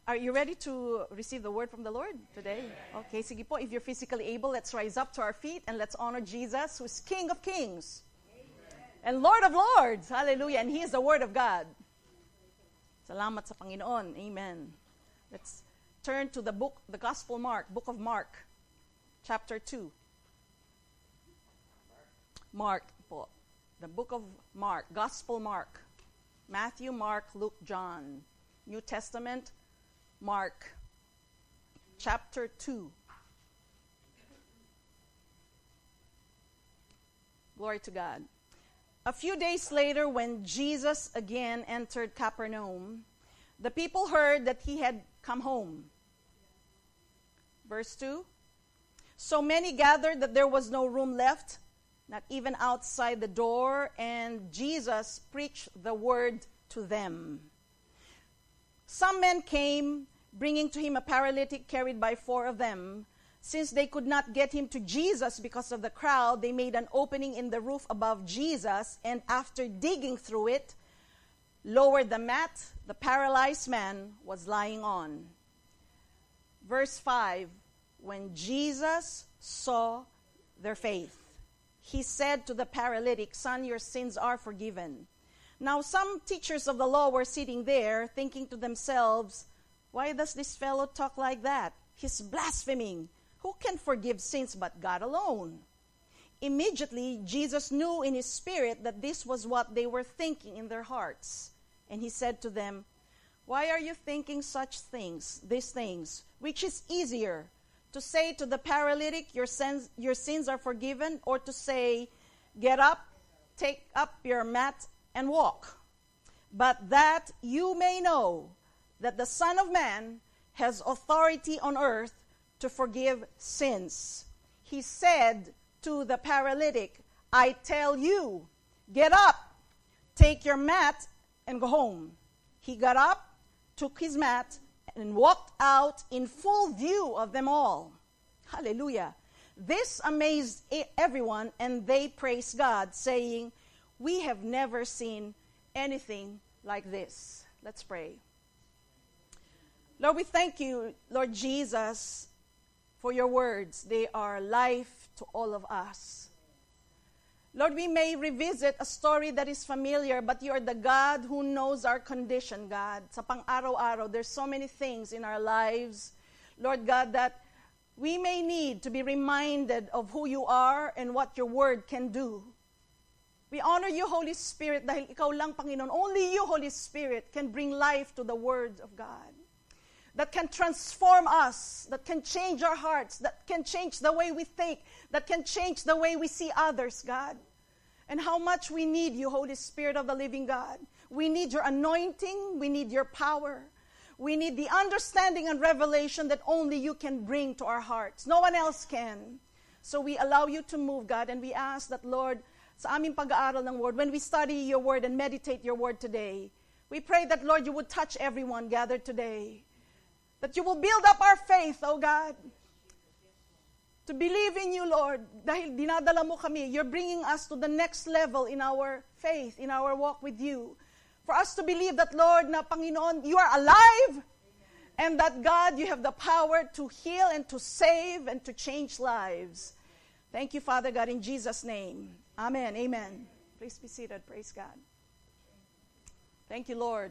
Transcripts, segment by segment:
Are you ready to receive the word from the Lord today? Okay, sige po. If you're physically able, let's rise up to our feet and let's honor Jesus, who's King of Kings and Lord of Lords. Hallelujah. And He is the Word of God. Salamat sa Panginoon. Amen. Let's turn to the book of Mark, chapter 2. Mark po. The book of Mark, Gospel Mark. Matthew, Mark, Luke, John. New Testament, Mark, chapter 2. Glory to God. A few days later, when Jesus again entered Capernaum, the people heard that He had come home. Verse 2. So many gathered that there was no room left, not even outside the door, and Jesus preached the word to them. Some men came, bringing to Him a paralytic carried by 4 of them. Since they could not get him to Jesus because of the crowd, they made an opening in the roof above Jesus, and after digging through it, lowered the mat the paralyzed man was lying on. Verse 5, when Jesus saw their faith, He said to the paralytic, "Son, your sins are forgiven." Now some teachers of the law were sitting there, thinking to themselves, "Why does this fellow talk like that? He's blaspheming. Who can forgive sins but God alone?" Immediately, Jesus knew in His spirit that this was what they were thinking in their hearts. And He said to them, "Why are you thinking such things, these things? Which is easier, to say to the paralytic, your sins are forgiven, or to say, get up, take up your mat, and walk? But that you may know that the Son of Man has authority on earth to forgive sins." He said to the paralytic, "I tell you, get up, take your mat, and go home." He got up, took his mat, and walked out in full view of them all. Hallelujah. This amazed everyone, and they praised God, saying, "We have never seen anything like this." Let's pray. Lord, we thank you, Lord Jesus, for your words. They are life to all of us. Lord, we may revisit a story that is familiar, but you are the God who knows our condition, God. Sa pang-araw-araw, there's so many things in our lives, Lord God, that we may need to be reminded of who you are and what your word can do. We honor you, Holy Spirit, dahil ikaw lang, Panginoon. Only you, Holy Spirit, can bring life to the word of God, that can transform us, that can change our hearts, that can change the way we think, that can change the way we see others, God. And how much we need you, Holy Spirit of the living God. We need your anointing. We need your power. We need the understanding and revelation that only you can bring to our hearts. No one else can. So we allow you to move, God, and we ask that, Lord, sa aming pag-aaral ng word, when we study your word and meditate your word today, we pray that, Lord, you would touch everyone gathered today. That you will build up our faith, oh God, to believe in you, Lord, dahil dinadala mo kami. You're bringing us to the next level in our faith, in our walk with you. For us to believe that, Lord, na Panginoon, you are alive, and that, God, you have the power to heal and to save and to change lives. Thank you, Father God, in Jesus' name. Amen, amen. Please be seated. Praise God. Thank you, Lord.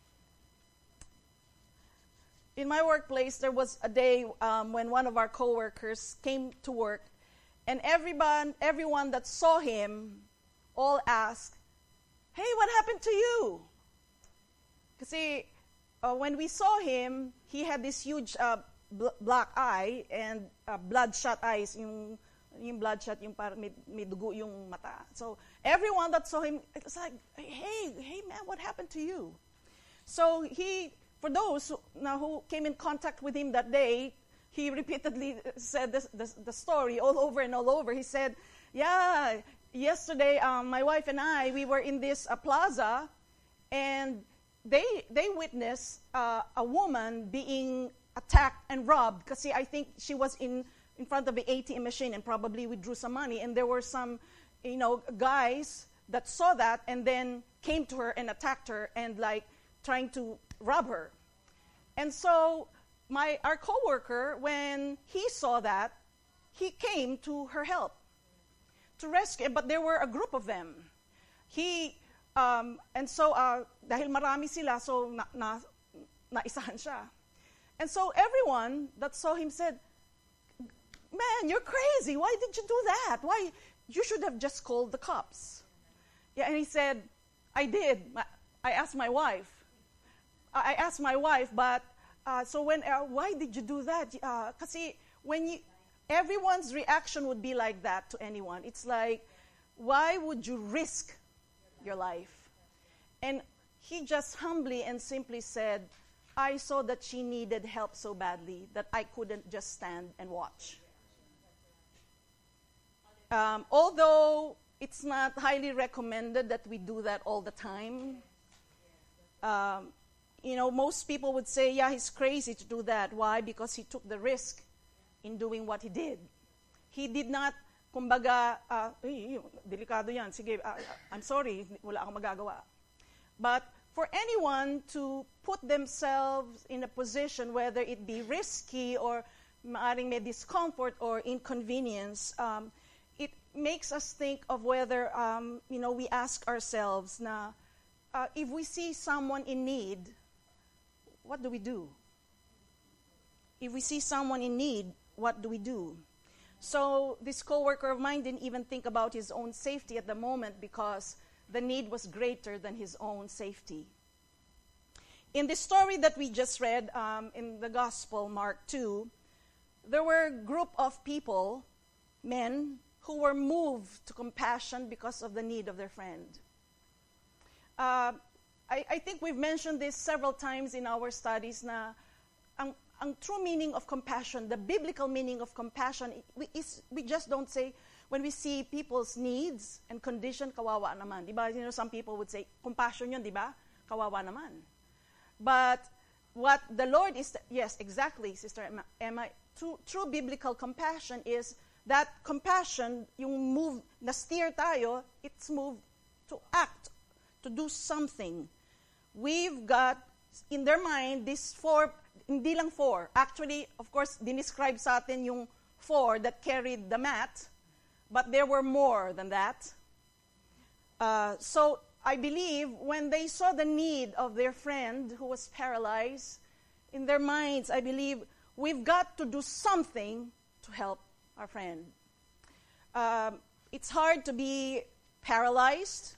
In my workplace, there was a day when one of our coworkers came to work, and everyone that saw him all asked, "Hey, what happened to you?" Kasi when we saw him, he had this huge black eye and bloodshot eyes. Yung bloodshot, yung parang may dugo yung mata. So everyone that saw him, it was like, hey man, what happened to you? So for those who came in contact with him that day, he repeatedly said the story all over and all over. He said, "Yeah, yesterday my wife and I, we were in this plaza, and they witnessed a woman being attacked and robbed. Kasi I think she was in front of the ATM machine and probably withdrew some money, and there were some, guys that saw that and then came to her and attacked her and like trying to rob her." And so our coworker, when he saw that, he came to her help to rescue. But there were a group of them. And so dahil marami sila, so naisahan siya. And so everyone that saw him said, "Man, you're crazy. Why did you do that? Why? You should have just called the cops." Yeah, and he said, "I did. I asked my wife. But so why did you do that? Kasi everyone's reaction would be like that to anyone. It's like, why would you risk your life?" And he just humbly and simply said, "I saw that she needed help so badly that I couldn't just stand and watch." Although it's not highly recommended that we do that all the time. Most people would say, yeah, he's crazy to do that. Why? Because he took the risk in doing what he did. He did not, kumbaga, delikado yan, sige, I'm sorry, wala akong magagawa. But for anyone to put themselves in a position, whether it be risky or maaring may discomfort or inconvenience, it makes us think of whether, we ask ourselves, if we see someone in need, what do we do? If we see someone in need, what do we do? So this coworker of mine didn't even think about his own safety at the moment because the need was greater than his own safety. In the story that we just read in the Gospel, Mark 2, there were a group of people, men, who were moved to compassion because of the need of their friend. I think we've mentioned this several times in our studies na ang true meaning of compassion, the biblical meaning of compassion, we just don't say, when we see people's needs and condition, kawawa naman. Diba? Some people would say, compassion yun, diba? Kawawa naman. But what the Lord is, yes, exactly, Sister Emma, true biblical compassion is that compassion, yung move, na-steer tayo, it's moved to act, to do something. We've got, in their mind, these four, hindi lang four. Actually, of course, dinescribe sa atin yung four that carried the mat, but there were more than that. So I believe when they saw the need of their friend who was paralyzed, in their minds, I believe, we've got to do something to help our friend. It's hard to be paralyzed.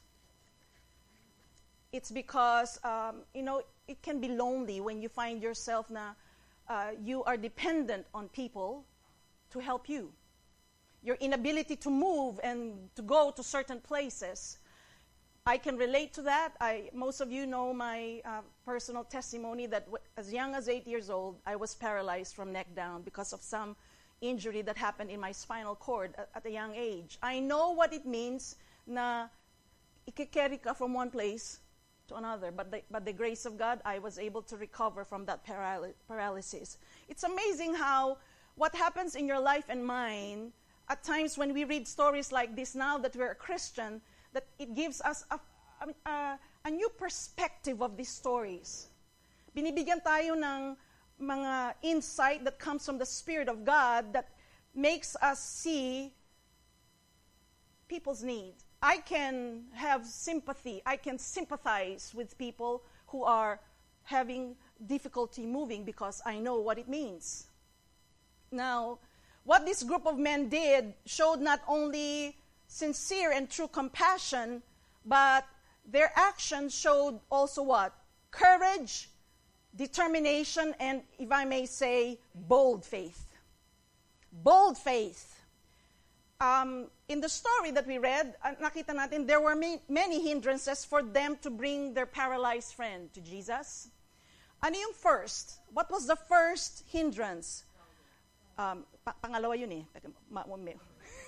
It's because, it can be lonely when you find yourself you are dependent on people to help you. Your inability to move and to go to certain places. I can relate to that. Most of you know my personal testimony that as young as 8 years old, I was paralyzed from neck down because of some injury that happened in my spinal cord at a young age. I know what it means na ikikerry ka from one place to another, but the grace of God, I was able to recover from that paralysis. It's amazing how what happens in your life and mine, at times when we read stories like this now that we're a Christian, that it gives us a new perspective of these stories. Binibigyan tayo ng mga insight that comes from the Spirit of God that makes us see people's needs. I can have sympathy. I can sympathize with people who are having difficulty moving because I know what it means. Now, what this group of men did showed not only sincere and true compassion, but their actions showed also what? Courage, determination, and, if I may say, bold faith. Bold faith. In the story that we read, nakita natin there were many hindrances for them to bring their paralyzed friend to Jesus. Ano yung first? What was the first hindrance? Pangalawa yun eh.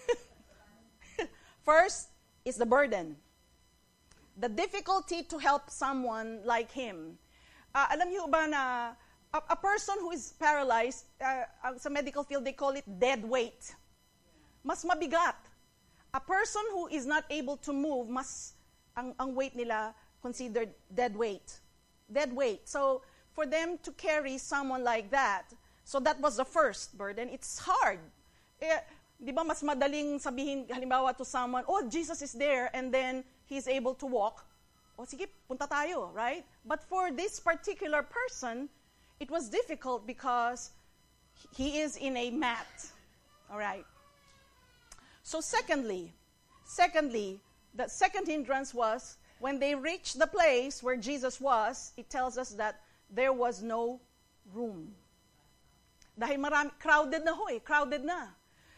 First is the burden. The difficulty to help someone like him. Alam niyo ba na a person who is paralyzed, sa medical field they call it dead weight. Mas mabigat. A person who is not able to move, ang weight nila considered dead weight. Dead weight. So for them to carry someone like that. So that was the first burden. It's hard. Di ba mas madaling sabihin, halimbawa to someone, oh, Jesus is there, and then he's able to walk. O sige, punta tayo, right? But for this particular person, it was difficult because he is in a mat. All right. So secondly, the second hindrance was when they reached the place where Jesus was, it tells us that there was no room. Dahil crowded na.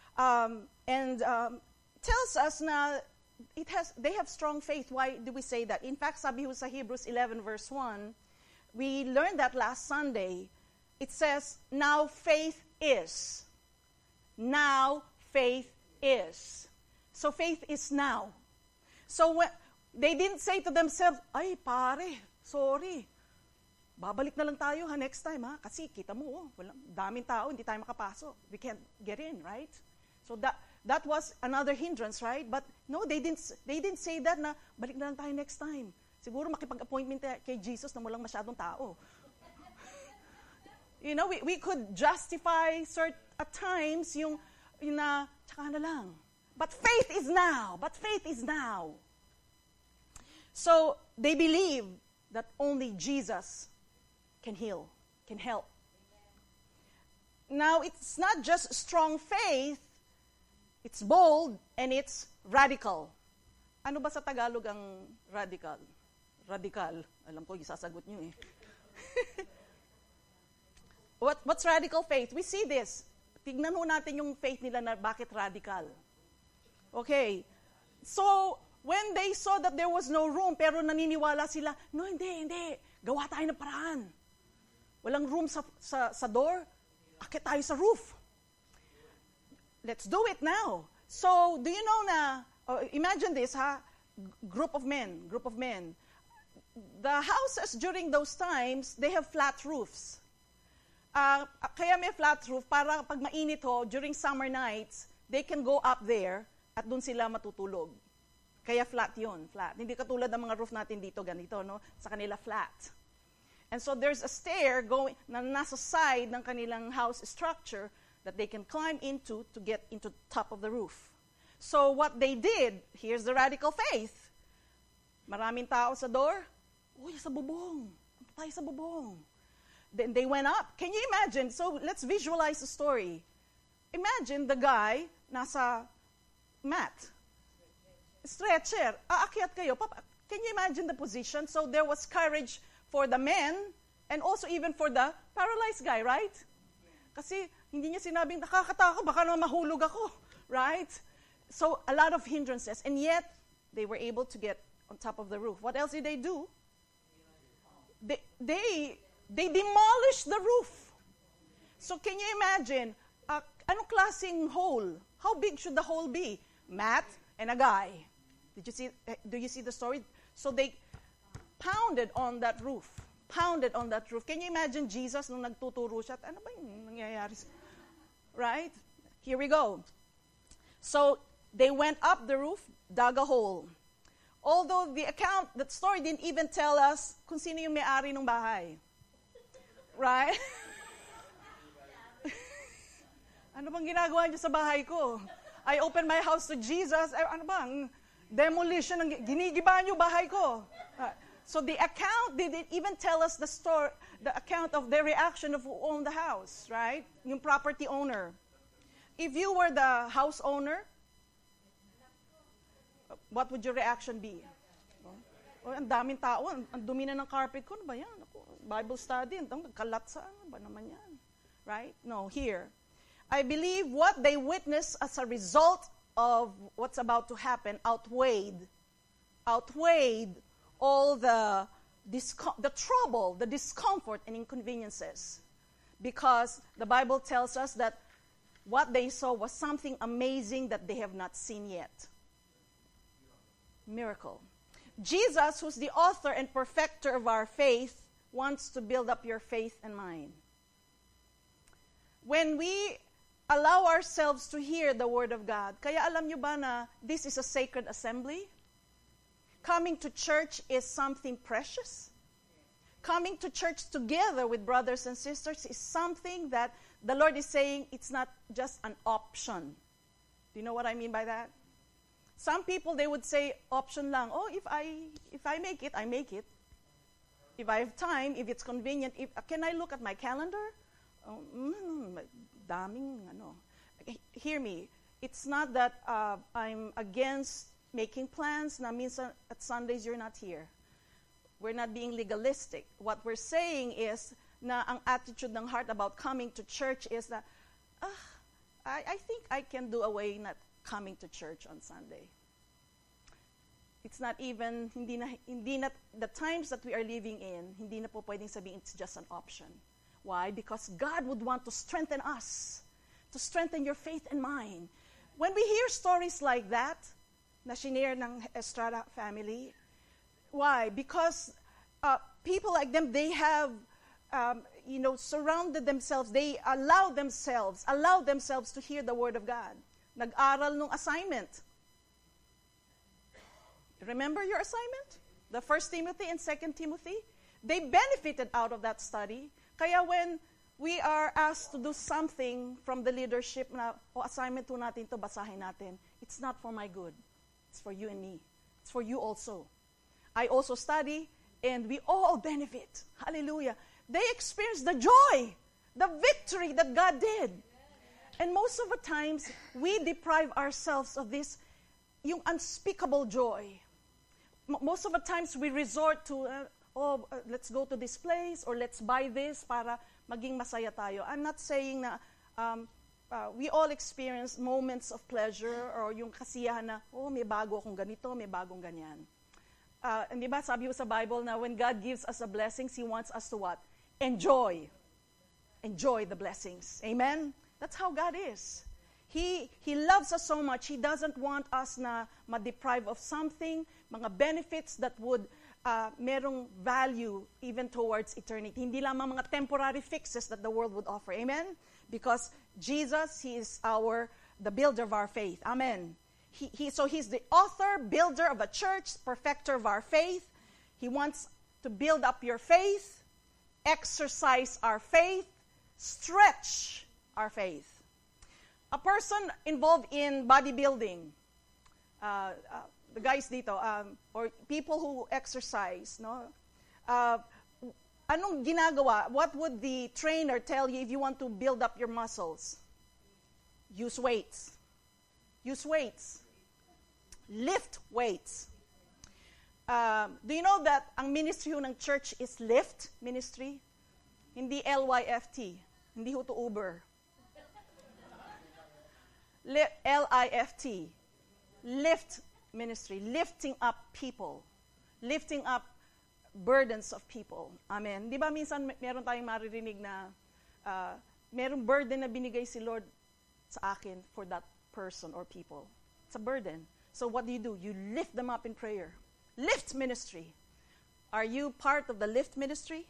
Tells us na they have strong faith. Why do we say that? In fact, sabi ho sa Hebrews 11 verse 1, we learned that last Sunday. It says, now faith is. Now faith is. So faith is now. So when, they didn't say to themselves, ay pare, sorry. Babalik na lang tayo next time kasi kita mo, daming tao, hindi tayo makapasok. We can't get in, right? So that was another hindrance, right? But no, they didn't say that na balik na lang tayo next time. Siguro makipag-appointment kay Jesus na walang masyadong tao. You know, we could justify at times yung na tsaka na lang. But faith is now. So they believe that only Jesus can heal, can help. Now, it's not just strong faith, it's bold and it's radical. Ano ba sa Tagalog ang radical? Radical. Alam ko, isasagot nyo eh. What's radical faith? We see this. Tignan ho natin yung faith nila na bakit radical. Okay. So, when they saw that there was no room, pero naniniwala sila, no, hindi. Gawa tayo ng paraan. Walang room sa door. Akit tayo sa roof. Let's do it now. So, do you know na, imagine this, group of men. The houses during those times, they have flat roofs. Kaya may flat roof para pag mainit during summer nights, they can go up there at dun sila matutulog. Kaya flat yun, flat. Hindi katulad ng mga roof natin dito, ganito, no? Sa kanila flat. And so there's a stair na nasa side ng kanilang house structure that they can climb into to get into the top of the roof. So what they did, here's the radical faith. Maraming tao sa door. Uy, sa bubong. Punta tayo sa bubong. Then they went up. Can you imagine? So let's visualize the story. Imagine the guy nasa mat. Stretcher. Aakyat kayo. Can you imagine the position? So there was courage for the men and also even for the paralyzed guy, right? Kasi hindi niya sinabing, nakakatakot, baka naman mahulog ako, right? So a lot of hindrances, and yet they were able to get on top of the roof. What else did they do? They demolished the roof. So can you imagine, anong klaseng hole? How big should the hole be? Mat and a guy. Do you see the story? So they pounded on that roof. Can you imagine Jesus nung nagtuturo siya? Ano ba yung nangyayari? Right? Here we go. So they went up the roof, dug a hole. Although the story didn't even tell us kung sino yung may-ari ng bahay. Right? Ano bang ginagawa niyo sa bahay ko? I opened my house to Jesus. Ano bang demolition? Ginigiba niyo bahay ko. So the account didn't even tell us the account of the reaction of who owned the house, right? Yung property owner. If you were the house owner, what would your reaction be? Oh, ang daming tao, ang dumi na ng carpet ko, ano ba yan? Bible study, kalat sa ano ba naman yan? Right? No, here. I believe what they witnessed as a result of what's about to happen outweighed all the trouble, the discomfort, and inconveniences. Because the Bible tells us that what they saw was something amazing that they have not seen yet. Miracle. Jesus, who's the author and perfecter of our faith, wants to build up your faith and mine. When we allow ourselves to hear the Word of God, kaya alam nyo ba na this is a sacred assembly? Coming to church is something precious. coming to church together with brothers and sisters is something that the Lord is saying it's not just an option. Do you know what I mean by that? Some people, they would say, option lang. Oh, if I make it, I make it. If I have time, if it's convenient, can I look at my calendar? Daming, ano. Hear me. It's not that I'm against making plans. Na minsan at Sundays you're not here. We're not being legalistic. What we're saying is na ang attitude ng heart about coming to church is that, I think I can do away not coming to church on Sunday. It's not even, hindi na, the times that we are living in, hindi na po pwedeng sabihin it's just an option. Why? Because God would want to strengthen us, to strengthen your faith and mine. When we hear stories like that, na shinare ng Estrada family, why? Because people like them, they have, surrounded themselves, they allow themselves to hear the Word of God. Nag-aral nung assignment. Remember your assignment? The 1 Timothy and 2 Timothy? They benefited out of that study. Kaya when we are asked to do something from the leadership na, assignment to natin to, basahin natin, it's not for my good. It's for you and me. It's for you also. I also study, and we all benefit. Hallelujah. They experience the joy, the victory that God did. And most of the times, we deprive ourselves of this, yung unspeakable joy. Most of the times, we resort to, let's go to this place, or let's buy this para maging masaya tayo. I'm not saying na we all experience moments of pleasure, or yung kasiyahan na, may bago akong ganito, may bagong ganyan. And diba, sabi ko sa Bible na when God gives us the blessings, He wants us to what? Enjoy. Enjoy the blessings. Amen? That's how God is. He loves us so much. He doesn't want us na ma-deprive of something, mga benefits that would merong value even towards eternity. Hindi lamang mga temporary fixes that the world would offer. Amen? Because Jesus, He is the builder of our faith. Amen. So He's the author, builder of a church, perfecter of our faith. He wants to build up your faith, exercise our faith, stretch our faith. A person involved in bodybuilding, the guys dito, or people who exercise, no? Anong ginagawa? What would the trainer tell you if you want to build up your muscles? Use weights. Use weights. Lift weights. Do you know that ang ministry ng church is lift ministry? Hindi LYFT. Hindi ho to Uber. LIFT. Lift ministry. Lifting up people. Lifting up burdens of people. Amen. Di ba minsan meron tayong maririnig na merong burden na binigay si Lord sa akin for that person or people. It's a burden. So what do? You lift them up in prayer. Lift ministry. Are you part of the lift ministry?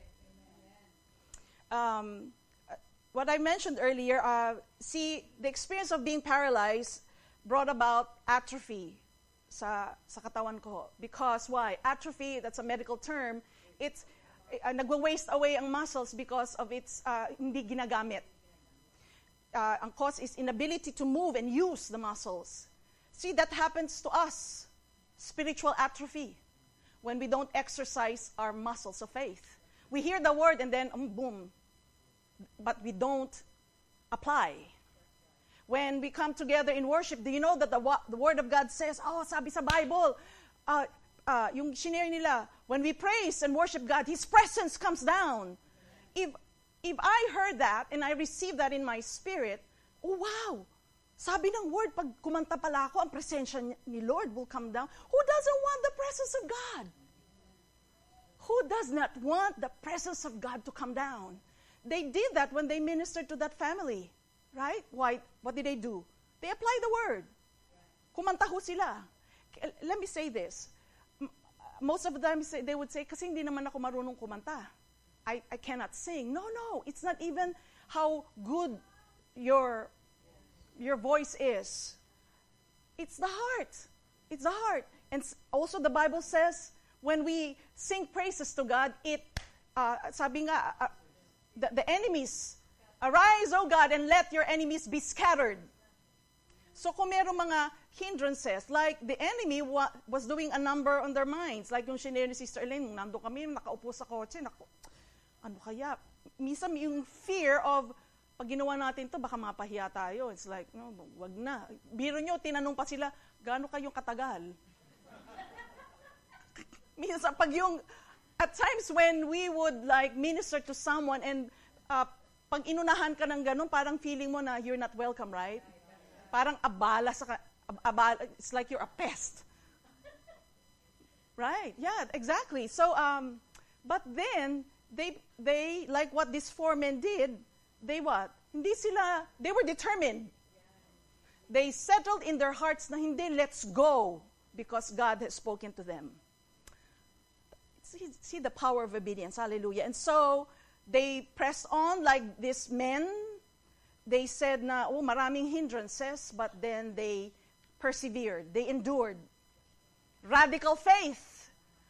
Yes. What I mentioned earlier, the experience of being paralyzed brought about atrophy sa katawan ko. Because why? Atrophy, that's a medical term. It's nagwa-waste away ang muscles because of its hindi ginagamit. Ang cause is inability to move and use the muscles. See, that happens to us. Spiritual atrophy. When we don't exercise our muscles of faith. We hear the word and then, boom. But we don't apply. When we come together in worship, do you know that the word of God says, sabi sa Bible, yung shinare nila, when we praise and worship God, His presence comes down. If I heard that and I received that in my spirit, wow! Sabi ng word, pag kumanta pala ako, ang presensya ni Lord will come down. Who doesn't want the presence of God? Who does not want the presence of God to come down? They did that when they ministered to that family. Right? Why? What did they do? They applied the word. Kumanta ho sila. Let me say this. Most of the time, they would say, kasi hindi naman ako marunong kumanta. I cannot sing. No. It's not even how good your voice is. It's the heart. It's the heart. And also the Bible says, when we sing praises to God, it sabi nga, the enemies, arise, O God, and let your enemies be scattered. So kung merong mga hindrances, like the enemy was doing a number on their minds, like yung shinare ni Sister Elaine, nung nandun kami, nakaupo sa kotse, ano kaya? Minsan yung fear of, pag ginawa natin to baka mapahiya tayo. It's like, no, wag na. Biro nyo, tinanong pa sila, gaano kayong katagal? Minsan, at times when we would like minister to someone and pag inunahan ka ng ganun, parang feeling mo na you're not welcome, right? Parang abala, it's like you're a pest. Right, yeah, exactly. So, but then, they like what these 4 men did, they were determined. They settled in their hearts na hindi, let's go, because God has spoken to them. See the power of obedience, hallelujah. And so, they pressed on like these men. They said na, maraming hindrances, but then they persevered. They endured. Radical faith.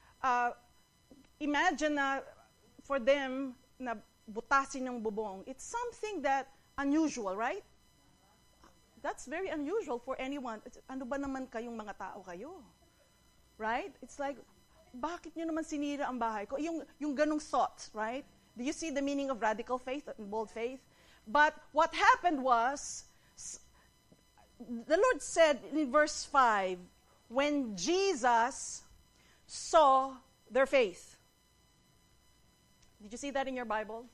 Imagine na for them na butasin ng bubong. It's something that unusual, right? That's very unusual for anyone. Ano ba naman kayong mga tao kayo? Right? It's like, bakit nyo naman sinira ang bahay ko? Yung ganong thought, right? Do you see the meaning of radical faith and bold faith? But what happened was, the Lord said in verse 5, when Jesus saw their faith. Did you see that in your Bible?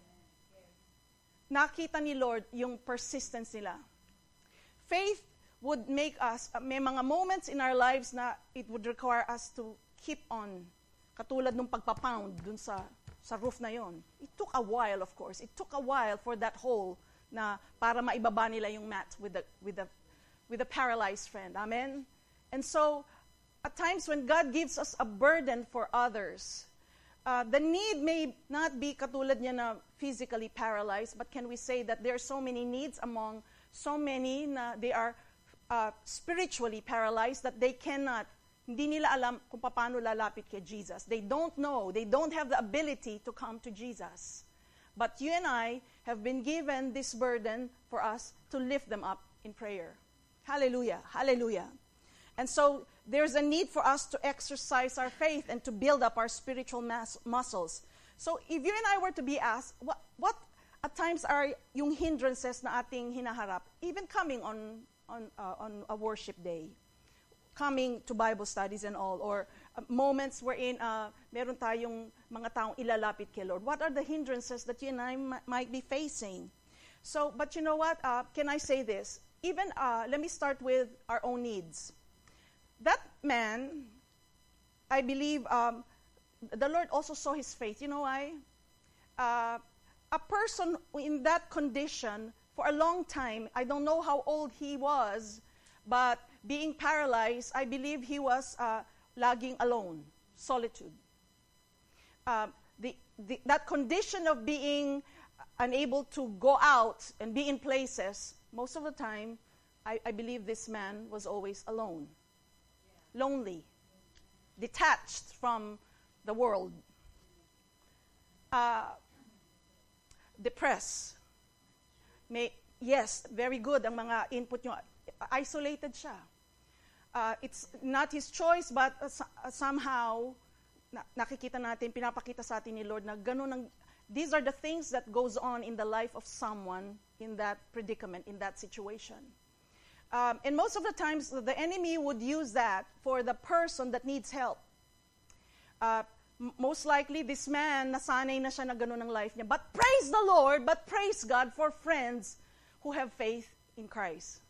Nakita ni Lord yung persistence nila. Faith would make us, may mga moments in our lives na it would require us to keep on. Katulad nung pagpapound dun sa roof na yon. It took a while, of course. It took a while for that hole na para maibaba nila yung mat with the paralyzed friend. Amen? And so, at times when God gives us a burden for others, the need may not be katulad niya na physically paralyzed, but can we say that there are so many needs among so many na they are spiritually paralyzed that they cannot, hindi nila alam kung paano lalapit kay Jesus. They don't know. They don't have the ability to come to Jesus. But you and I have been given this burden for us to lift them up in prayer. Hallelujah. Hallelujah. And so there's a need for us to exercise our faith and to build up our spiritual muscles. So if you and I were to be asked, what at times are yung hindrances na ating hinaharap, even coming on a worship day? Coming to Bible studies and all, or moments wherein meron tayong mga taong ilalapit kay Lord. What are the hindrances that you and I might be facing? So, but you know what? Can I say this? Even, let me start with our own needs. That man, I believe, the Lord also saw his faith. You know why? A person in that condition for a long time, I don't know how old he was, but being paralyzed, I believe he was laging alone, solitude. That condition of being unable to go out and be in places, most of the time, I believe this man was always alone, lonely, detached from the world, depressed. Yes, very good ang mga input nyo. Isolated siya. It's not his choice, but somehow, nakikita natin, pinapakita sa atin ni Lord na ganun these are the things that goes on in the life of someone in that predicament, in that situation. And most of the times, the enemy would use that for the person that needs help. Most likely, this man, nasanay na siya na ganun ang life niya. But praise the Lord, but praise God for friends who have faith in Christ.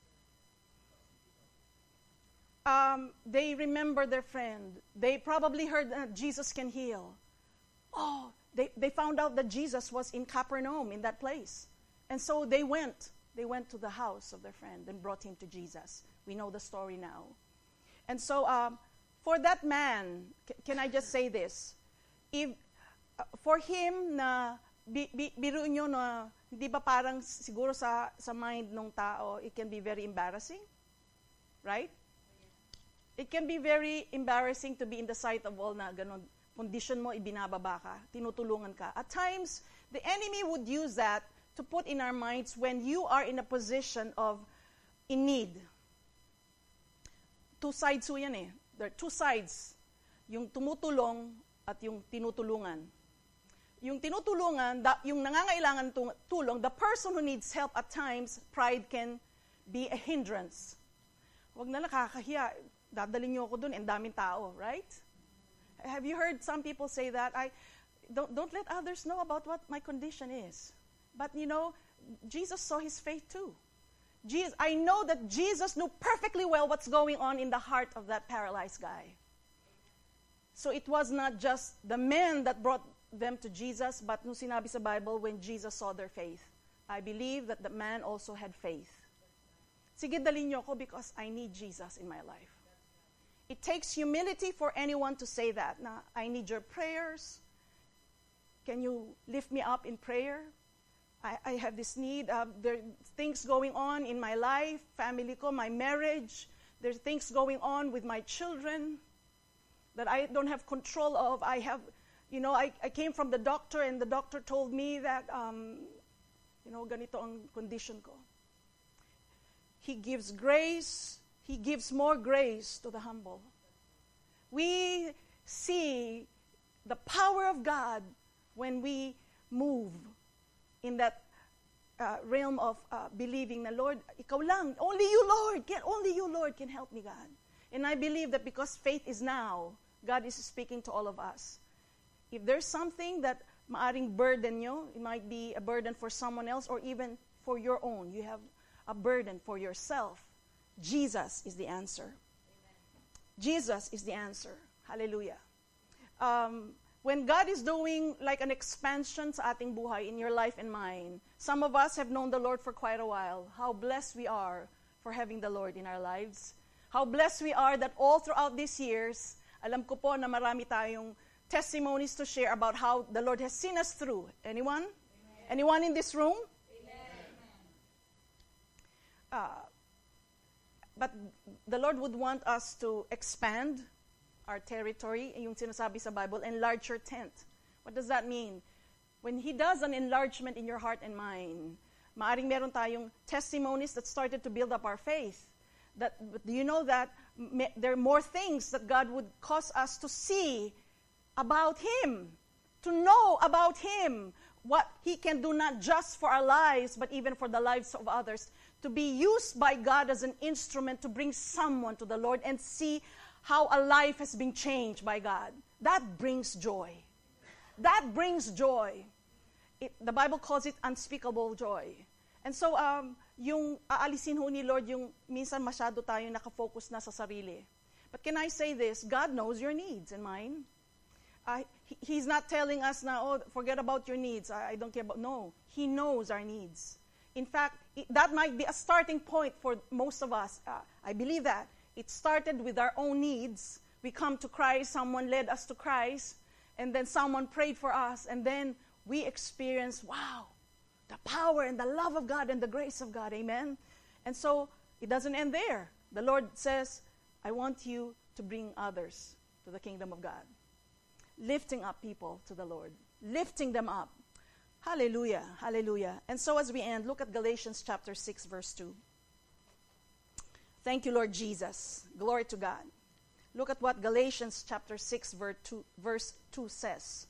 They remember their friend. They probably heard that Jesus can heal. Oh, they found out that Jesus was in Capernaum, in that place. And so they went to the house of their friend and brought him to Jesus. We know the story now. And so, for that man, can I just say this? If for him na biro nyo na hindi ba parang siguro sa mind ng tao, it can be very embarrassing, right? It can be very embarrassing to be in the sight of all na ganun. condition mo, ibinababa ka, tinutulungan ka. At times, the enemy would use that to put in our minds when you are in a position of in need. Two sides ho yan eh. There are two sides. Yung tumutulong at yung tinutulungan. Yung tinutulungan, yung nangangailangan tulong, the person who needs help at times, pride can be a hindrance. Huwag na nakakahiya. Dadalhin niyo ako dun, ang daming tao, right? Have you heard some people say that? Don't let others know about what my condition is. But you know, Jesus saw his faith too. I know that Jesus knew perfectly well what's going on in the heart of that paralyzed guy. So it was not just the men that brought them to Jesus, but nung sinabi sa Bible, when Jesus saw their faith, I believe that the man also had faith. Sige, dalhin niyo ako because I need Jesus in my life. It takes humility for anyone to say that. Na, I need your prayers. Can you lift me up in prayer? I have this need. There are things going on in my life, family ko, my marriage. There's things going on with my children that I don't have control of. I came from the doctor and the doctor told me that, ganito ang condition ko. He gives grace. He gives more grace to the humble. We see the power of God when we move in that realm of believing the Lord, ikaw lang, only you, Lord, can help me, God. And I believe that because faith is now, God is speaking to all of us. If there's something that maaring burden nyo, it might be a burden for someone else or even for your own. You have a burden for yourself. Jesus is the answer. Amen. Jesus is the answer. Hallelujah. When God is doing like an expansion sa ating buhay in your life and mine, some of us have known the Lord for quite a while. How blessed we are for having the Lord in our lives. How blessed we are that all throughout these years, alam ko po na marami tayong testimonies to share about how the Lord has seen us through. Anyone? Amen. Anyone in this room? Amen. But the Lord would want us to expand our territory, yung sinasabi sa Bible, enlarge your tent. What does that mean? When He does an enlargement in your heart and mind, maaring meron tayong testimonies that started to build up our faith. But do you know that there are more things that God would cause us to see about Him, to know about Him, what He can do not just for our lives, but even for the lives of others, to be used by God as an instrument to bring someone to the Lord and see how a life has been changed by God. That brings joy. That brings joy. The Bible calls it unspeakable joy. And so, yung aalisin ho ni Lord, yung minsan masyado tayo nakafocus na sa sarili. But can I say this? God knows your needs and mine. He's not telling us na, oh, forget about your needs. I don't care about. No, He knows our needs. In fact, that might be a starting point for most of us. I believe that. It started with our own needs. We come to Christ, someone led us to Christ, and then someone prayed for us, and then we experience, wow, the power and the love of God and the grace of God, amen? And so, it doesn't end there. The Lord says, I want you to bring others to the kingdom of God. Lifting up people to the Lord. Lifting them up. Hallelujah, hallelujah. And so as we end, look at Galatians chapter 6, verse 2. Thank you, Lord Jesus. Glory to God. Look at what Galatians chapter 6, verse 2 says.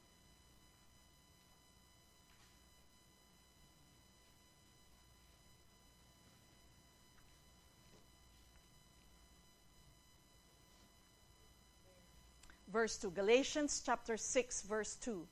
Verse 2. Galatians chapter 6, verse 2.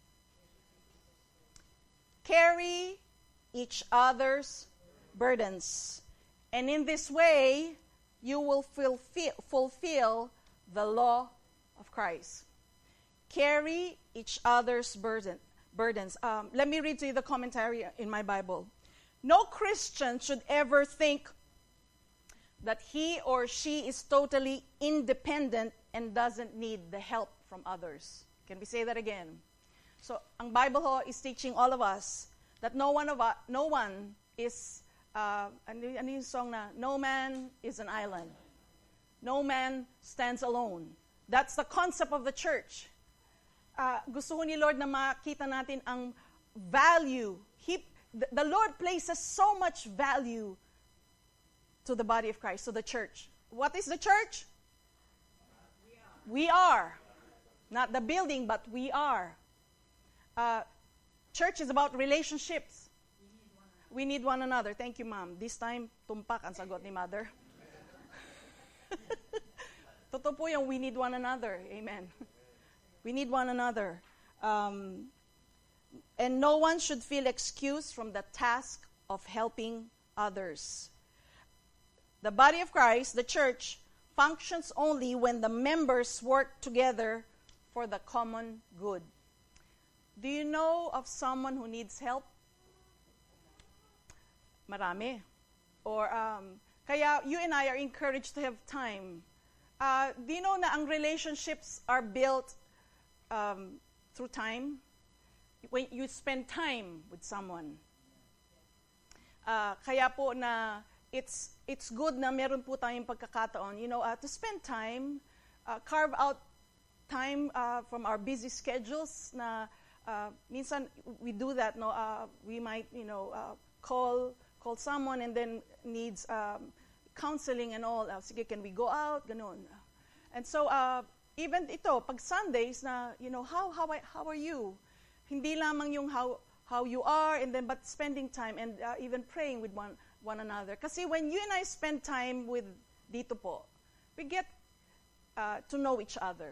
Carry each other's burdens, and in this way you will fulfill the law of Christ. Carry each other's burdens. Let me read to you the commentary in my Bible. No Christian should ever think that he or she is totally independent and doesn't need the help from others. Can we say that again? So, ang Bible ho is teaching all of us that no one is, ano yung song na, no man is an island. No man stands alone. That's the concept of the church. gusto ko ni Lord na makita natin ang value. The Lord places so much value to the body of Christ, to the church. What is the church? We are. Not the building, but we are. Church is about relationships. We need one another. Thank you, Ma'am. This time, tumpak ang sagot ni Mother. Totoo po yung we need one another. Amen. We need one another. And no one should feel excused from the task of helping others. The body of Christ, the church, functions only when the members work together for the common good. Do you know of someone who needs help? Marami. Or, kaya you and I are encouraged to have time. Do you know na ang relationships are built through time? When you spend time with someone. Kaya po na it's good na meron po tayong pagkakataon, to spend time, carve out time from our busy schedules na minsan we do that, no? We might, call someone and then needs counseling and all. Sige, can we go out? Ganun. And so, even ito, pag Sundays na, how are you? Hindi lamang yung how you are, and then but spending time and even praying with one another. Kasi when you and I spend time with dito po, we get to know each other.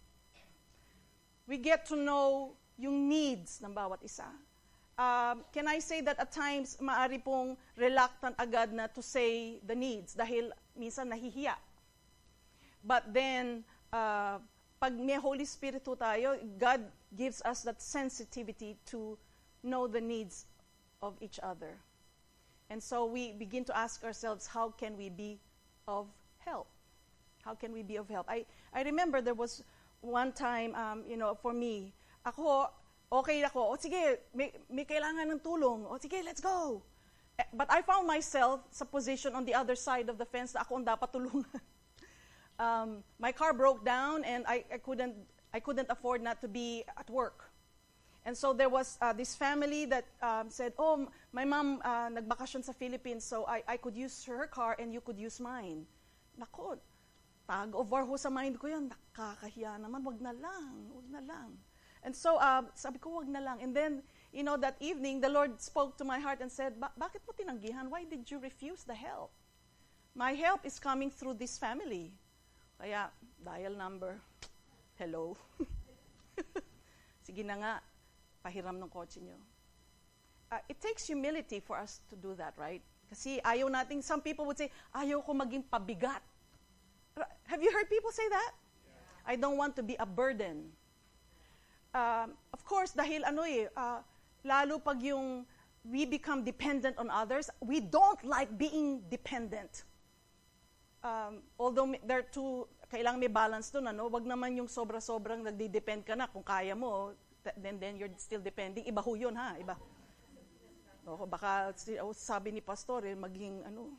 We get to know yung needs ng bawat isa. Can I say that at times, maari pong reluctant agad na to say the needs dahil minsan nahihiya. But then, pag may Holy Spirit tayo, God gives us that sensitivity to know the needs of each other. And so we begin to ask ourselves, how can we be of help? How can we be of help? I remember there was one time, for me, ako, okay ako, sige, may kailangan ng tulong, sige, let's go. But I found myself sa position on the other side of the fence na ako ang dapat tulungan. My car broke down and I couldn't afford not to be at work. And so there was this family that said, my mom nagbakasyon sa Philippines, so I could use her car and you could use mine. Nako, tag-over ho sa mind ko yun, nakakahiya naman, wag na lang. And so, sabi ko, wag na lang. And then, that evening, the Lord spoke to my heart and said, bakit mo tinanggihan? Why did you refuse the help? My help is coming through this family. Kaya, dial number, hello. Sige na nga, pahiram ng kotse nyo. It takes humility for us to do that, right? Kasi ayaw nating, some people would say, ayaw ko maging pabigat. Have you heard people say that? Yeah. I don't want to be a burden. Of course, dahil lalo pag yung we become dependent on others, we don't like being dependent. Although there are two, kailangan may balance doon, wag naman yung sobra-sobrang nagdi-depend ka na, kung kaya mo, then you're still depending. Iba ho yun, ha? Iba. Baka sabi ni Pastor, maging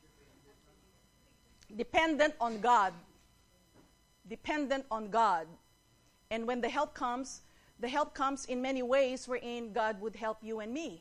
dependent on God. Dependent on God. And when the help comes in many ways wherein God would help you and me.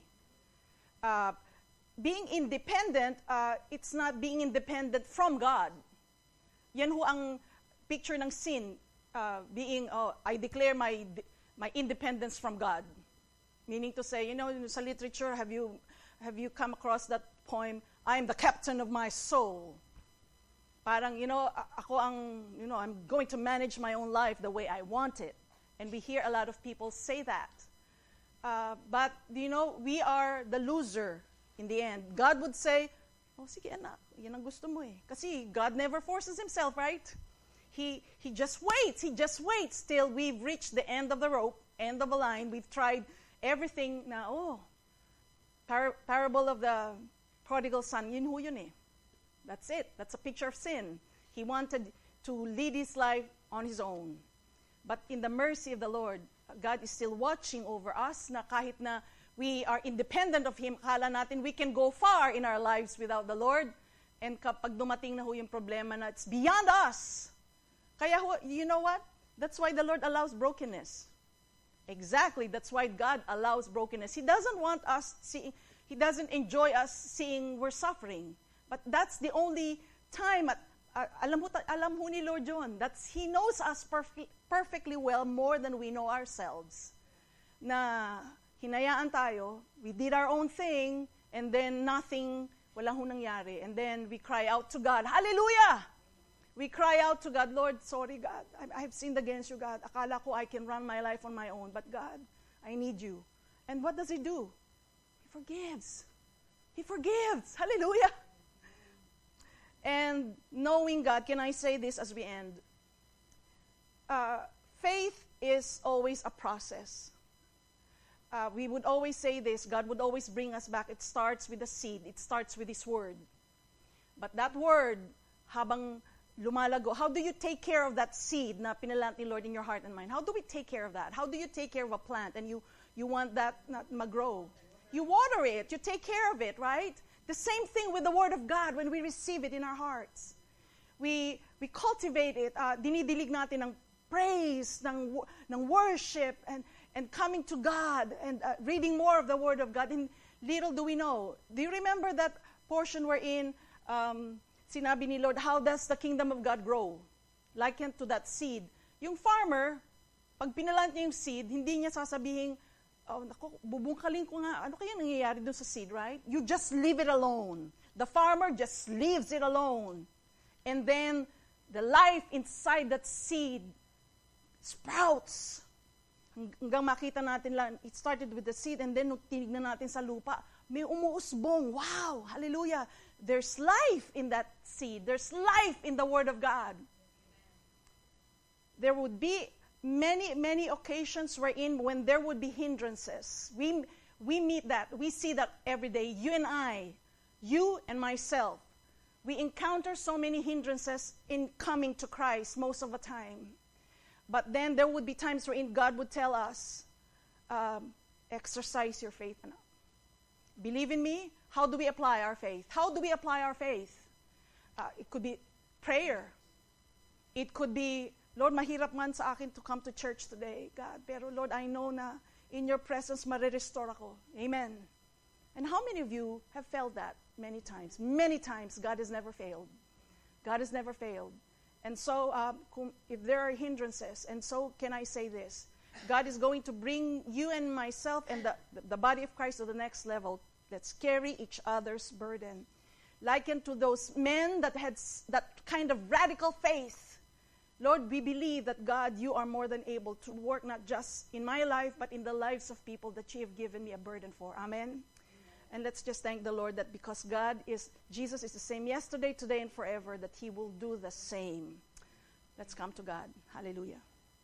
Being independent, it's not being independent from God. Yan ho ang picture ng sin. I declare my independence from God. Meaning to say, sa literature, have you come across that poem, I am the captain of my soul. Parang, ako I'm going to manage my own life the way I want it. And we hear a lot of people say that. But, we are the loser in the end. God would say, sige anak, yan ang gusto mo eh. Kasi God never forces himself, right? He just waits. He just waits till we've reached the end of the rope, end of the line. We've tried everything na, parable of the prodigal son, yun eh. That's it. That's a picture of sin. He wanted to lead his life on his own. But in the mercy of the Lord, God is still watching over us na kahit na we are independent of Him, kala natin we can go far in our lives without the Lord. And kapag dumating na ho yung problema na it's beyond us. Kaya you know what? That's why the Lord allows brokenness. Exactly. That's why God allows brokenness. He doesn't want us seeing, He doesn't enjoy us seeing we're suffering. But that's the only time, alam ho ni Lord yun, He knows us perfectly well more than we know ourselves. Na hinayaan tayo, we did our own thing, and then nothing, walang ho nangyari. And then we cry out to God, hallelujah! We cry out to God, Lord, sorry God, I have sinned against you, God. Akala ko I can run my life on my own, but God, I need you. And what does He do? He forgives. He forgives. Hallelujah. And knowing God, can I say this as we end? Faith is always a process. We would always say this, God would always bring us back. It starts with the seed. It starts with His word. But that word, habang lumalago, how do you take care of that seed na pinalant ni Lord in your heart and mind? How do we take care of that? How do you take care of a plant and you want that not mag-grow? You water it. You take care of it, right? The same thing with the Word of God when we receive it in our hearts. We cultivate it. Dinidilig natin ng praise, ng worship, and coming to God and reading more of the Word of God. And little do we know. Do you remember that portion wherein sinabi ni Lord, how does the kingdom of God grow? Likened to that seed. Yung farmer, pag pinalant niya yung seed, hindi niya sasabihin, oh, naku, bubungkalin ko nga. Ano kaya nangyayari doon sa seed, right? You just leave it alone. The farmer just leaves it alone. And then, the life inside that seed sprouts. Hanggang makita natin lang, it started with the seed, and then nung tinignan natin sa lupa, may umuusbong. Wow! Hallelujah! There's life in that seed. There's life in the Word of God. There would be many occasions wherein when there would be hindrances. We meet that. We see that every day. You and I, you and myself, we encounter so many hindrances in coming to Christ most of the time. But then there would be times wherein God would tell us, exercise your faith. Believe in me. How do we apply our faith? How do we apply our faith? It could be prayer. It could be, Lord, mahirap man sa akin to come to church today, God. Pero Lord, I know na in your presence marerestore ako. Amen. And how many of you have felt that many times? Many times, God has never failed. God has never failed. And so, if there are hindrances, and so can I say this, God is going to bring you and myself and the body of Christ to the next level. Let's carry each other's burden. Likened to those men that had that kind of radical faith. Lord, we believe that, God, you are more than able to work not just in my life, but in the lives of people that you have given me a burden for. Amen? And let's just thank the Lord that because Jesus is the same yesterday, today, and forever, that He will do the same. Let's come to God. Hallelujah.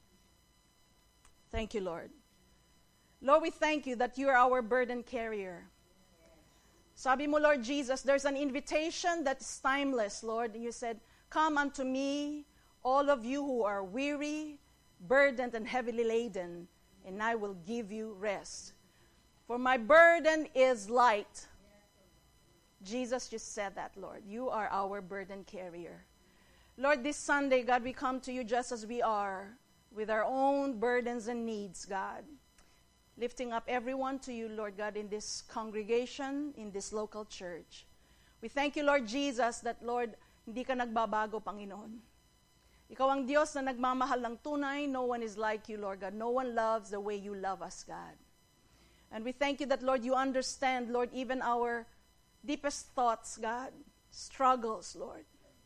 Thank you, Lord. Lord, we thank you that you are our burden carrier. Sabi mo, Lord Jesus, there's an invitation that is timeless, Lord. You said, come unto me, all of you who are weary, burdened, and heavily laden, and I will give you rest. For my burden is light. Jesus just said that, Lord. You are our burden carrier. Lord, this Sunday, God, we come to you just as we are, with our own burdens and needs, God. Lifting up everyone to you, Lord God, in this congregation, in this local church. We thank you, Lord Jesus, that, Lord, hindi ka nagbabago, Panginoon. Ikaw ang Diyos na nagmamahal ng tunay. No one is like you, Lord God. No one loves the way you love us, God. And we thank you that, Lord, you understand, Lord, even our deepest thoughts, God, struggles, Lord.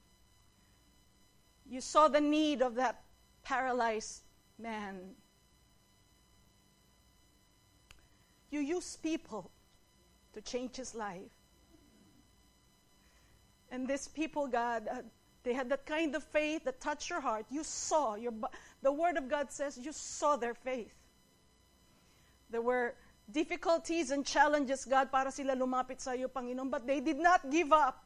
You saw the need of that paralyzed man. You use people to change his life. And these people, God, they had that kind of faith that touched your heart. You saw, the Word of God says, you saw their faith. There were difficulties and challenges, God, para sila lumapit sa iyo, Panginoon, but they did not give up.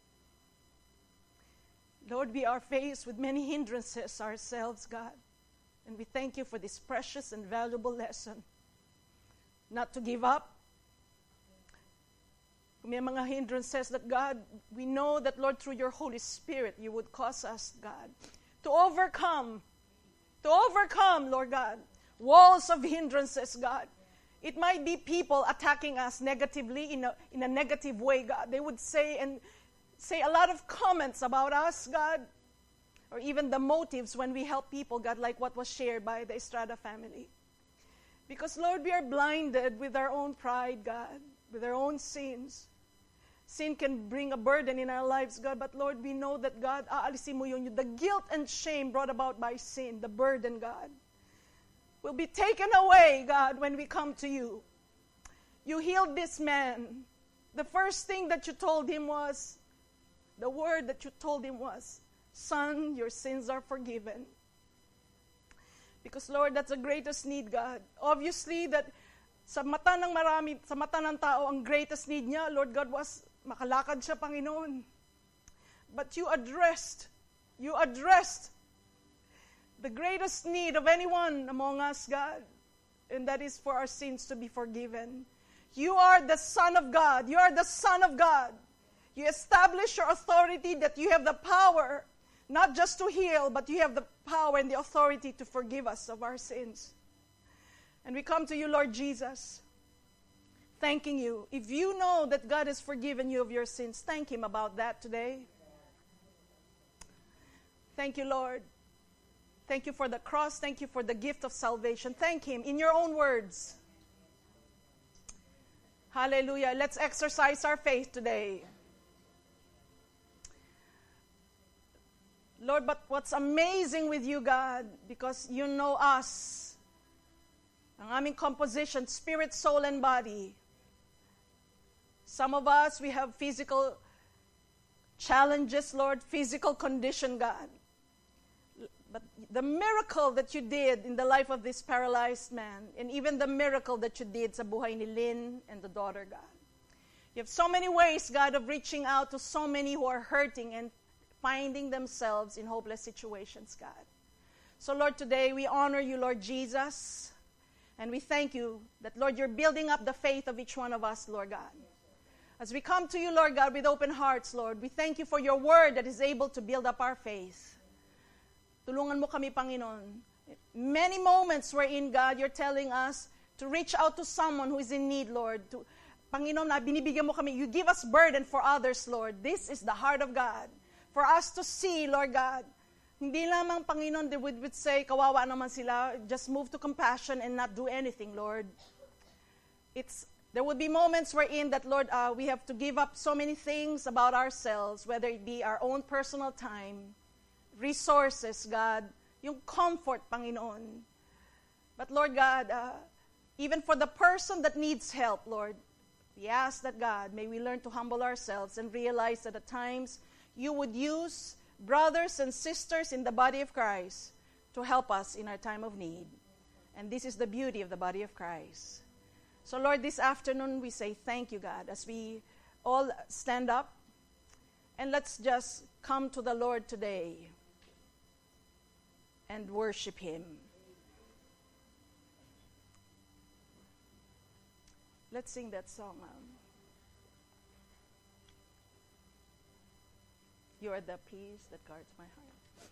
Lord, we are faced with many hindrances ourselves, God. And we thank you for this precious and valuable lesson. Not to give up. Kung may mga hindrances that, God, we know that, Lord, through your Holy Spirit, you would cause us, God, to overcome, Lord God, walls of hindrances, God. It might be people attacking us negatively in a negative way, God. They would say a lot of comments about us, God, or even the motives when we help people, God, like what was shared by the Estrada family. Because, Lord, we are blinded with our own pride, God, with our own sins. Sin can bring a burden in our lives, God, but Lord, we know that, God, aalisin mo yun, the guilt and shame brought about by sin, the burden, God, will be taken away, God, when we come to you. You healed this man. The first thing that you told him was, the word that you told him was, "Son, your sins are forgiven." Because, Lord, that's the greatest need, God. Obviously, that sa mata ng marami, sa mata ng tao, ang greatest need niya, Lord God, was makalakad siya, Panginoon. But you addressed the greatest need of anyone among us, God, and that is for our sins to be forgiven. You are the Son of God. You are the Son of God. You establish your authority that you have the power not just to heal, but you have the power and the authority to forgive us of our sins. And we come to you, Lord Jesus, thanking you. If you know that God has forgiven you of your sins, thank Him about that today. Thank you, Lord. Thank you for the cross. Thank you for the gift of salvation. Thank Him in your own words. Hallelujah. Let's exercise our faith today. Lord, but what's amazing with you, God, because you know us, ang aming composition, spirit, soul, and body. Some of us, we have physical challenges, Lord, physical condition, God. But the miracle that you did in the life of this paralyzed man, and even the miracle that you did sa buhay ni Lynn and the daughter, God. You have so many ways, God, of reaching out to so many who are hurting and finding themselves in hopeless situations, God. So, Lord, today we honor you, Lord Jesus, and we thank you that, Lord, you're building up the faith of each one of us, Lord God. As we come to you, Lord God, with open hearts, Lord, we thank you for your word that is able to build up our faith. Tulungan mo kami, Panginoon. Many moments wherein, God, you're telling us to reach out to someone who is in need, Lord. Panginoon, na binibigyan mo kami. You give us burden for others, Lord. This is the heart of God. For us to see, Lord God, hindi lamang, Panginoon, they would say, kawawa naman sila, just move to compassion and not do anything, Lord. There would be moments wherein that, Lord, we have to give up so many things about ourselves, whether it be our own personal time, resources, God, yung comfort, Panginoon. But, Lord God, even for the person that needs help, Lord, we ask that, God, may we learn to humble ourselves and realize that at times you would use brothers and sisters in the body of Christ to help us in our time of need. And this is the beauty of the body of Christ. So, Lord, this afternoon we say thank you, God, as we all stand up. And let's just come to the Lord today and worship Him. Let's sing that song. You are the peace that guards my heart.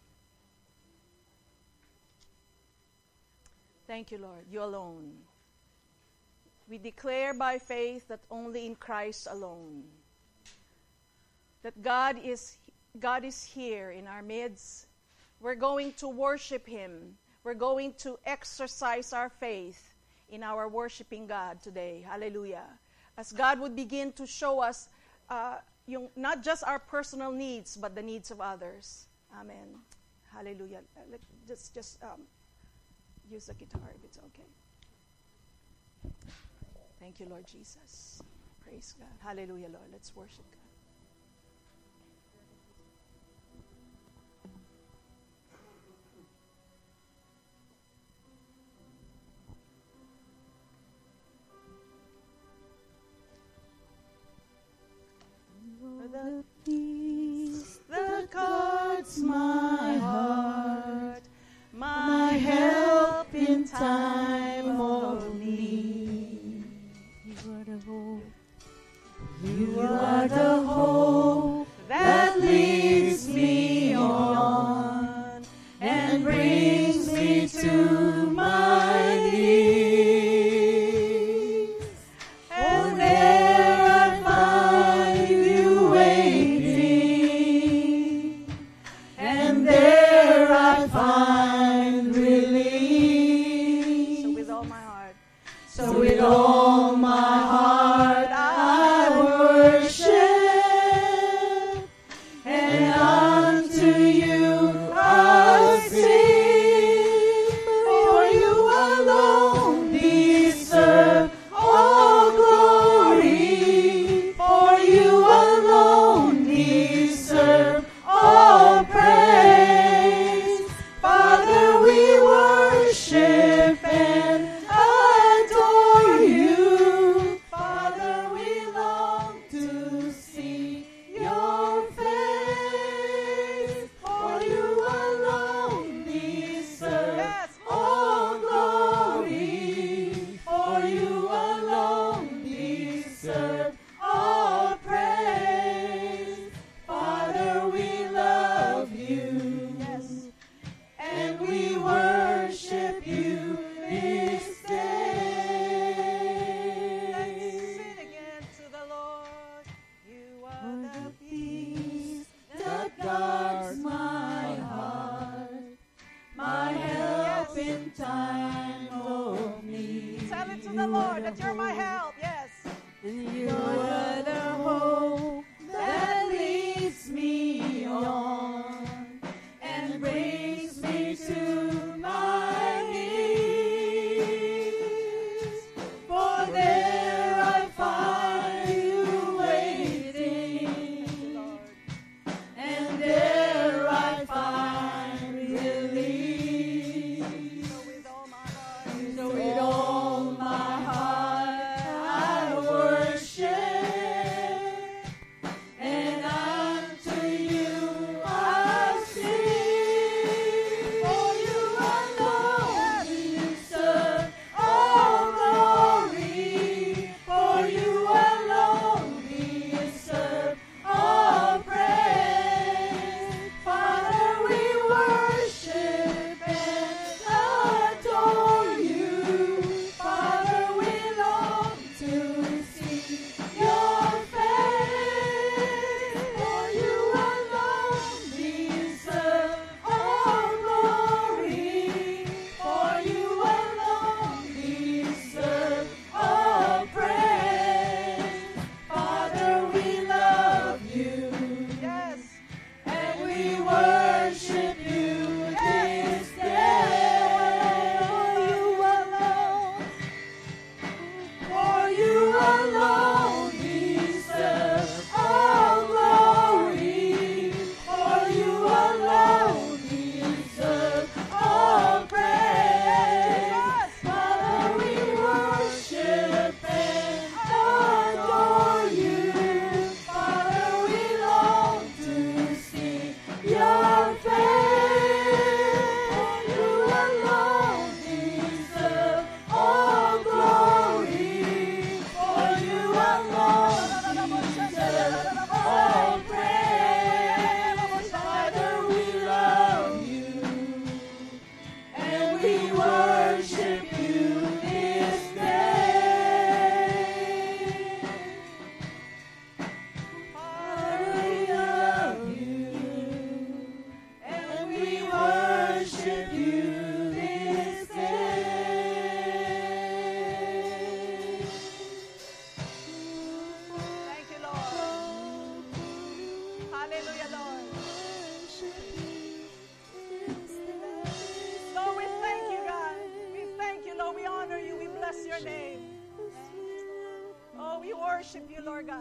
Thank you, Lord. You alone. We declare by faith that only in Christ alone, that God is here in our midst. We're going to worship Him. We're going to exercise our faith in our worshiping God today. Hallelujah. As God would begin to show us not just our personal needs, but the needs of others. Amen. Hallelujah. Let's just use the guitar if it's okay. Thank you, Lord Jesus. Praise God. Hallelujah, Lord. Let's worship God. The peace that guards my heart, my help in time of need. You are the hope that leads me on and brings me to my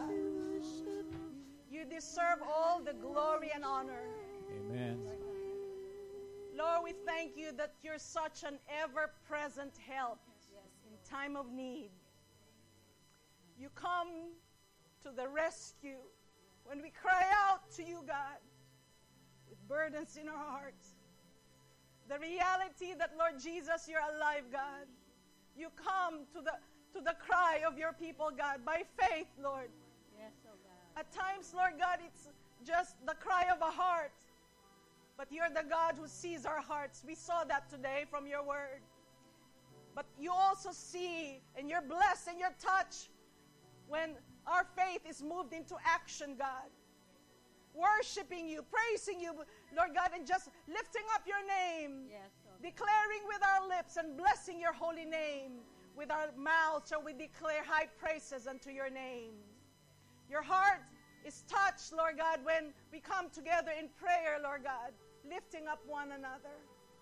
God. You deserve all the glory and honor. Amen. Lord, we thank you that you're such an ever-present help in time of need. You come to the rescue when we cry out to you, God, with burdens in our hearts. The reality that, Lord Jesus, you're alive, God. You come to the cry of your people, God, by faith, Lord. Yes, oh God. At times, Lord God, it's just the cry of a heart. But you're the God who sees our hearts. We saw that today from your word. But you also see, and you're blessed and you're touched when our faith is moved into action, God. Worshiping you, praising you, Lord God, and just lifting up your name. Yes, oh God. Declaring with our lips and blessing your holy name. With our mouths shall we declare high praises unto your name. Your heart is touched, Lord God, when we come together in prayer, Lord God, lifting up one another.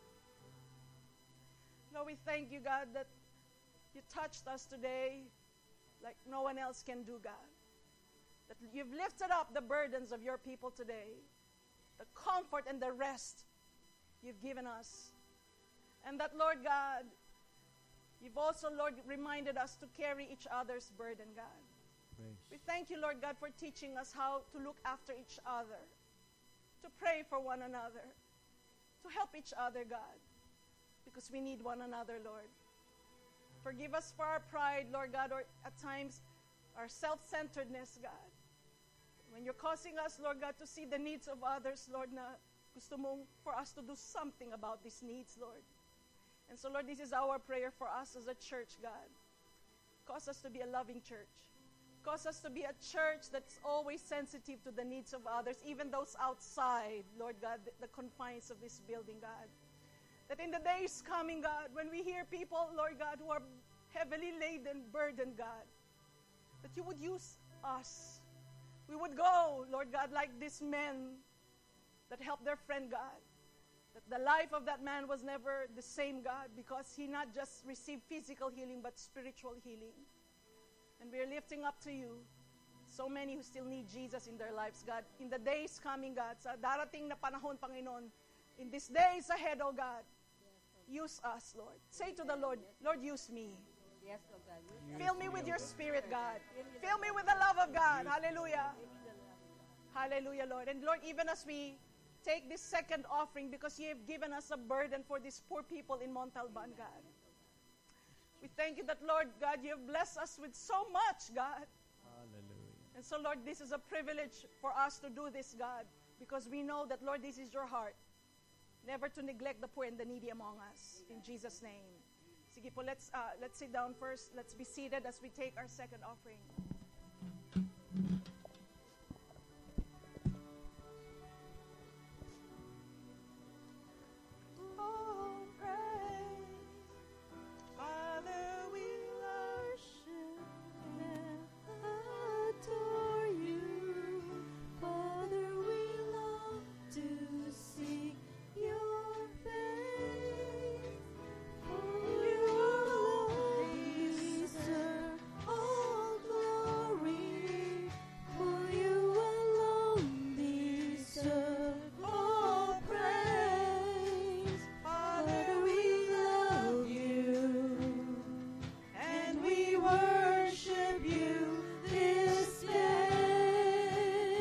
Lord, we thank you, God, that you touched us today like no one else can do, God. That you've lifted up the burdens of your people today, the comfort and the rest you've given us. And that, Lord God, you've also, Lord, reminded us to carry each other's burden, God. Praise. We thank you, Lord God, for teaching us how to look after each other, to pray for one another, to help each other, God, because we need one another, Lord. Forgive us for our pride, Lord God, or at times our self-centeredness, God. When you're causing us, Lord God, to see the needs of others, Lord, na gusto mong for us to do something about these needs, Lord. And so, Lord, this is our prayer for us as a church, God. Cause us to be a loving church. Cause us to be a church that's always sensitive to the needs of others, even those outside, Lord God, the confines of this building, God. That in the days coming, God, when we hear people, Lord God, who are heavily laden, burdened, God, that you would use us. We would go, Lord God, like these men that helped their friend, God. That the life of that man was never the same, God, because he not just received physical healing, but spiritual healing. And we are lifting up to you so many who still need Jesus in their lives, God. In the days coming, God, sa darating na panahon, Panginoon, in these days ahead, oh God, use us, Lord. Say to the Lord, Lord, use me. Yes, oh God. Fill me with your spirit, God. Fill me with the love of God. Hallelujah. Hallelujah, Lord. And Lord, even as we take this second offering, because you have given us a burden for these poor people in Montalban, God. We thank you that, Lord God, you have blessed us with so much, God. Hallelujah. And so, Lord, this is a privilege for us to do this, God, because we know that, Lord, this is your heart. Never to neglect the poor and the needy among us. In Jesus' name. Sige po, let's sit down first. Let's be seated as we take our second offering. Oh, praise. Father, we worship and adore you. Father, we long to see your face. For you alone deserve all glory. For you alone deserve all praise. Father, we love you. And we worship you this day.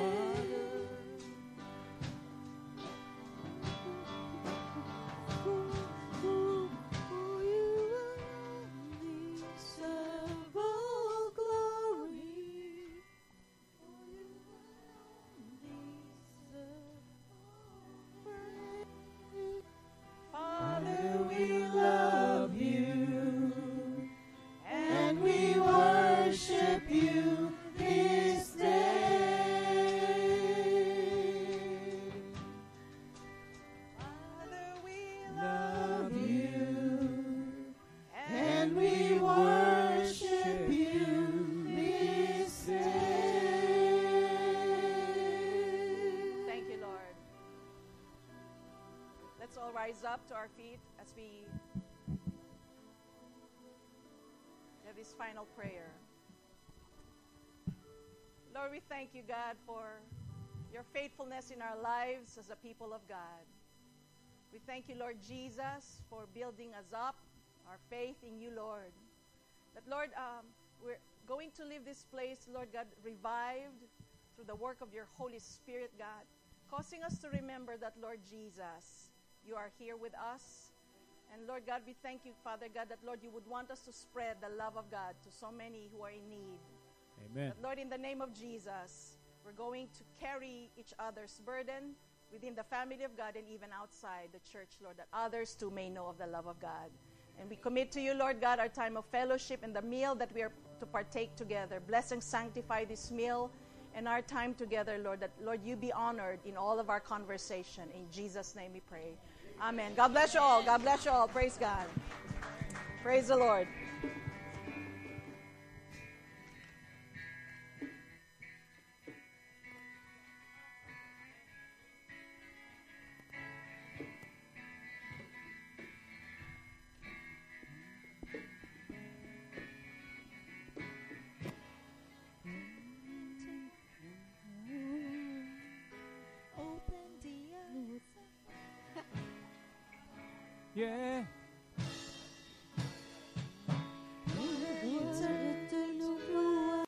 For you alone deserve all glory. For you alone deserve all praise. Father, we love you. And we worship you this day. Father, we Love you. And we worship you this day. Thank you, Lord. Let's all rise up to our feet as we have this final prayer. Lord, we thank you, God, for your faithfulness in our lives as a people of God. We thank you, Lord Jesus, for building us up, our faith in you, Lord. That, Lord, we're going to leave this place, Lord God, revived through the work of your Holy Spirit, God, causing us to remember that, Lord Jesus, you are here with us. And, Lord God, we thank you, Father God, that, Lord, you would want us to spread the love of God to so many who are in need. Amen. But, Lord, in the name of Jesus, we're going to carry each other's burden within the family of God and even outside the church, Lord, that others too may know of the love of God. And we commit to you, Lord God, our time of fellowship and the meal that we are to partake together. Bless and sanctify this meal and our time together, Lord, that, Lord, you be honored in all of our conversation. In Jesus' name we pray. Amen. God bless you all. God bless you all. Praise God. Praise the Lord. Open the eyes. Yeah.